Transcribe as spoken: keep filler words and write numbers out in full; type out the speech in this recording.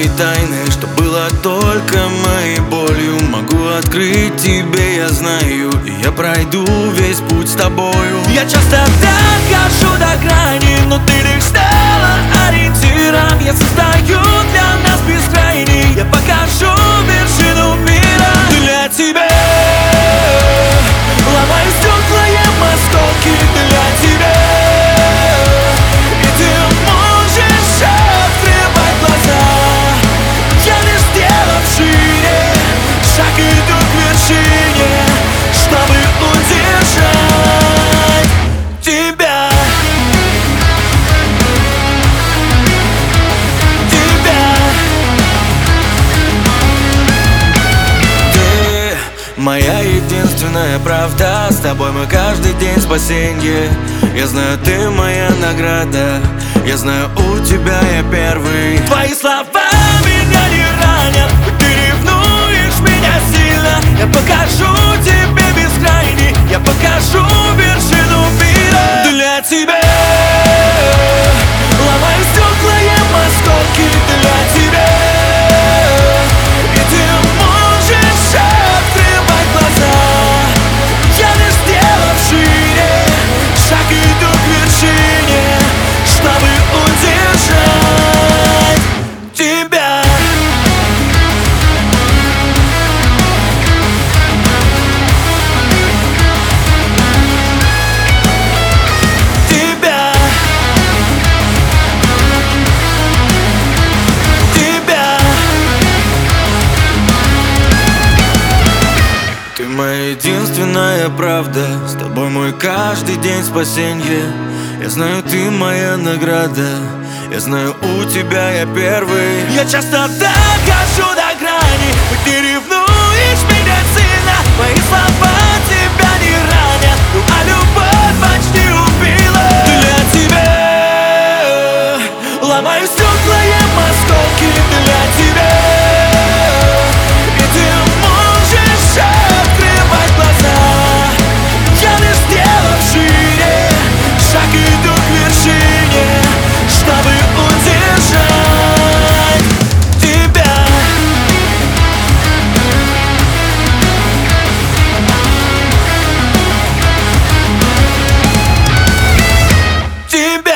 тайны, что было только моей болью, могу открыть тебе, я знаю, и я пройду весь путь с тобою. Я часто дохожу до грани, но ты лишь стала ориентиром. Я создаю для нас бескрайний, я покажу вершину мира для тебя. Ломаю стекла, ем осколки для тебя. И ты можешь открывать глаза. Я лишь сделав шире шаг, иду к вершине, чтобы удержать тебя. Тебя. Ты моя единственная правда, с тобой мой каждый день спасенье. Я знаю, ты моя награда, я знаю, у тебя я первый. Твои слова меня не ранят, ты ревнуешь меня сильно. Я покажу тебе бескрайний, я покажу вершину мира для тебя. Ломаю стекла, ем осколки для тебя. И ты можешь открывать глаза. Я лишь сделав шире шаг, иду к вершине, чтобы удержать тебя. Тебя. Тебя. Ты моя единственная правда, с тобой мой каждый день спасенье. Я знаю, ты моя награда, я знаю, у тебя я первый. Я часто дохожу до грани, и ты ревнуешь меня сильно. Мои слова тебя не ранят, ну а любовь почти убила для тебя. Ломаю стекла, ем осколки для тебя. И ты можешь открывать глаза. Я лишь сделав шире шаг, иду к вершине, чтобы удержать тебя. Тебя.